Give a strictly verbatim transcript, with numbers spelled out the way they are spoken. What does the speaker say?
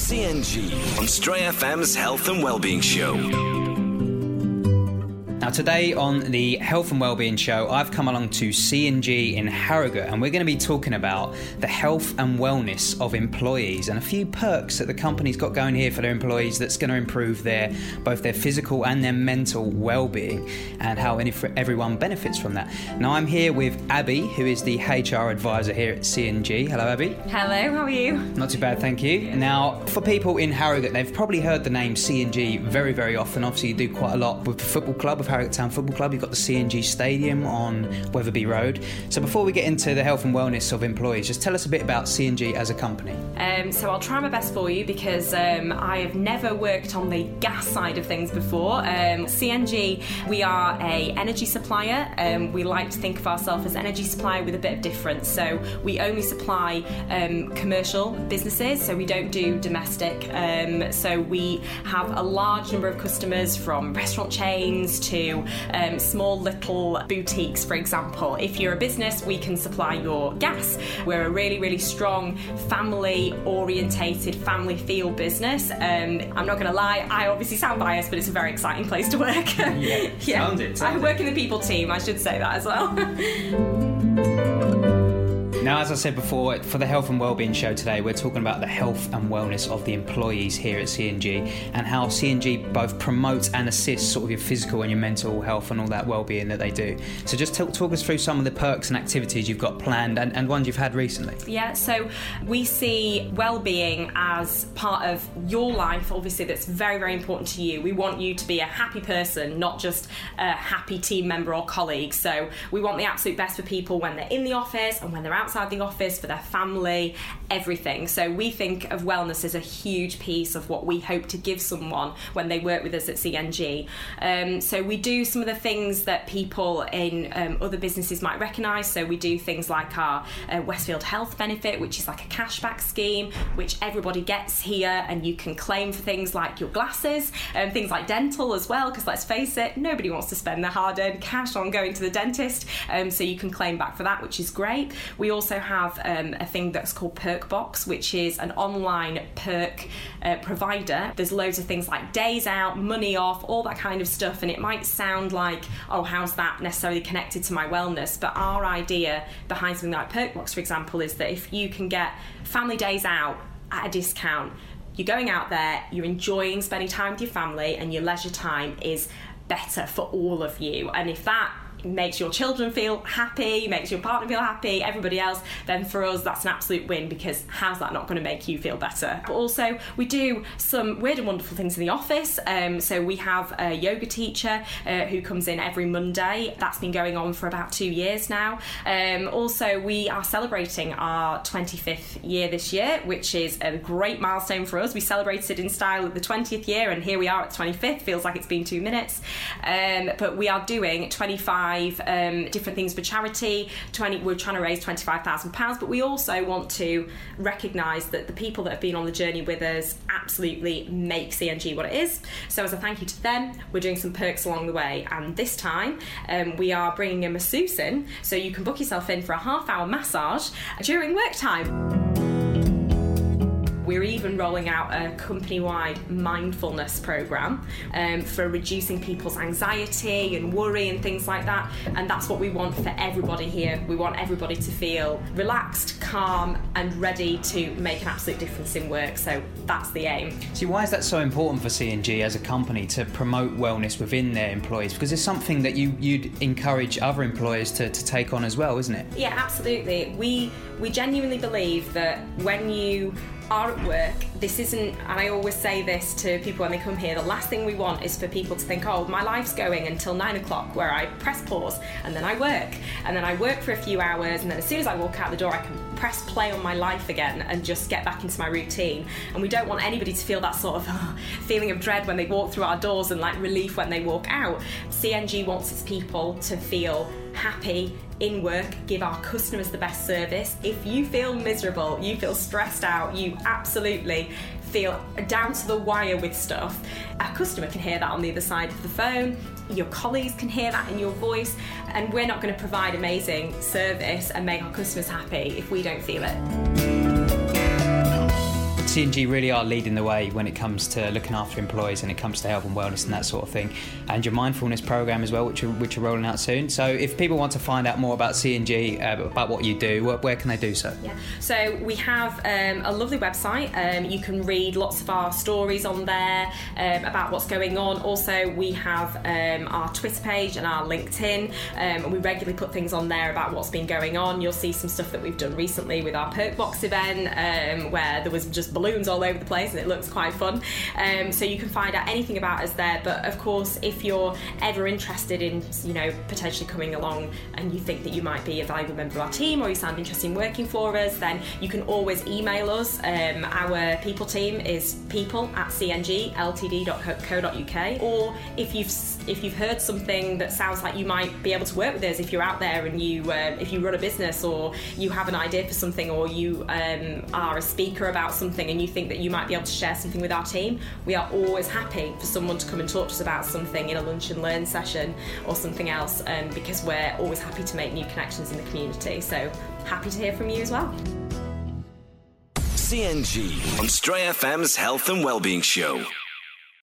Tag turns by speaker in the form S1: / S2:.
S1: C N G on Stray F M's Health and Wellbeing Show.
S2: Now today on the Health and Wellbeing Show, I've come along to C and G in Harrogate, and we're going to be talking about the health and wellness of employees and a few perks that the company's got going here for their employees that's going to improve their both their physical and their mental well-being, and how any, everyone benefits from that. Now I'm here with Abby, who is the H R advisor here at C and G. Hello, Abby.
S3: Hello, how are you?
S2: Not too bad, thank you. Now, for people in Harrogate, they've probably heard the name C and G very, very often. Obviously, you do quite a lot with the football club, with Harrogate Town Football Club. You've got the C and G Stadium on Wetherby Road. So before we get into the health and wellness of employees, just tell us a bit about C and G as a company.
S3: Um, so I'll try my best for you because um, I have never worked on the gas side of things before. Um, C and G, we are a energy supplier. Um, we like to think of ourselves as an energy supplier with a bit of difference. So we only supply um, commercial businesses, so we don't do domestic. Um, so we have a large number of customers, from restaurant chains to um, small little boutiques, for example. If you're a business, we can supply your gas. We're a really, really strong family-orientated, family-feel business. Um, I'm not going to lie, I obviously sound biased, but it's a very exciting place to work.
S2: Yeah,
S3: yeah.
S2: sounds it. Sounds
S3: I work
S2: it.
S3: in the people team, I should say that as well.
S2: Now, as I said before, for the Health and Wellbeing Show today, we're talking about the health and wellness of the employees here at C and G, and how C and G both promotes and assists sort of your physical and your mental health and all that wellbeing that they do. So just talk, talk us through some of the perks and activities you've got planned and, and ones you've had recently.
S3: Yeah, so we see wellbeing as part of your life, obviously, that's very, very important to you. We want you to be a happy person, not just a happy team member or colleague. So we want the absolute best for people when they're in the office and when they're outside the office, for their family, everything. So we think of wellness as a huge piece of what we hope to give someone when they work with us at C and G. Um, so we do some of the things that people in um, other businesses might recognise. So we do things like our uh, Westfield Health Benefit, which is like a cashback scheme, which everybody gets here, and you can claim for things like your glasses and things like dental as well, because let's face it, nobody wants to spend their hard-earned cash on going to the dentist, um, so you can claim back for that, which is great. We also have um, a thing that's called Perk Box, which is an online perk uh, provider. There's loads of things like days out, money off, all that kind of stuff, and it might sound like, oh, how's that necessarily connected to my wellness? But our idea behind something like Perk Box, for example, is that if you can get family days out at a discount, you're going out there, you're enjoying spending time with your family, and your leisure time is better for all of you. And if that makes your children feel happy, makes your partner feel happy, everybody else, then for us that's an absolute win, because how's that not going to make you feel better? But also we do some weird and wonderful things in the office. Um, so we have a yoga teacher uh, who comes in every Monday. That's been going on for about two years now. Um, also we are celebrating our twenty-fifth year this year, which is a great milestone for us. We celebrated in style at the twentieth year, and here we are at the twenty-fifth. Feels like it's been two minutes. Um, but we are doing twenty-five Um, different things for charity. twenty We're trying to raise twenty-five thousand pounds, but we also want to recognise that the people that have been on the journey with us absolutely make C and G what it is. So as a thank you to them, we're doing some perks along the way, and this time um, we are bringing a masseuse in, so you can book yourself in for a half hour massage during work time. We're even rolling out a company-wide mindfulness programme um, for reducing people's anxiety and worry and things like that. And that's what we want for everybody here. We want everybody to feel relaxed, calm, and ready to make an absolute difference in work. So that's the aim.
S2: See, why is that so important for C and G as a company to promote wellness within their employees? Because it's something that you, you'd encourage other employers to, to take on as well, isn't it?
S3: Yeah, absolutely. We we genuinely believe that when you are at work, this isn't, and I always say this to people when they come here, the last thing we want is for people to think, oh, my life's going until nine o'clock where I press pause and then I work, and then I work for a few hours, and then as soon as I walk out the door I can press play on my life again and just get back into my routine. And we don't want anybody to feel that sort of oh, feeling of dread when they walk through our doors and like relief when they walk out. C and G wants its people to feel happy in work, give our customers the best service. If you feel miserable, you feel stressed out, you absolutely feel down to the wire with stuff, our customer can hear that on the other side of the phone, your colleagues can hear that in your voice, and we're not going to provide amazing service and make our customers happy if we don't feel it.
S2: C N G really are leading the way when it comes to looking after employees and it comes to health and wellness and that sort of thing. And your mindfulness program as well, which are, which are rolling out soon. So if people want to find out more about C N G, uh, about what you do, where, where can they do so?
S3: Yeah. So we have um, a lovely website. Um, you can read lots of our stories on there um, about what's going on. Also, we have um, our Twitter page and our LinkedIn. Um, and we regularly put things on there about what's been going on. You'll see some stuff that we've done recently with our Perk Box event, um, where there was just balloons all over the place and it looks quite fun. Um, so you can find out anything about us there. But of course, if you're ever interested in, you know, potentially coming along and you think that you might be a valuable member of our team or you sound interested in working for us, then you can always email us. Um, our people team is people at c n g l t d dot co dot u k. Or if you've if you've heard something that sounds like you might be able to work with us, if you're out there and you uh, if you run a business or you have an idea for something, or you um, are a speaker about something and you think that you might be able to share something with our team, we are always happy for someone to come and talk to us about something in a lunch and learn session or something else, um, because we're always happy to make new connections in the community. So happy to hear from you as well.
S1: C N G on Stray F M's Health and Wellbeing Show.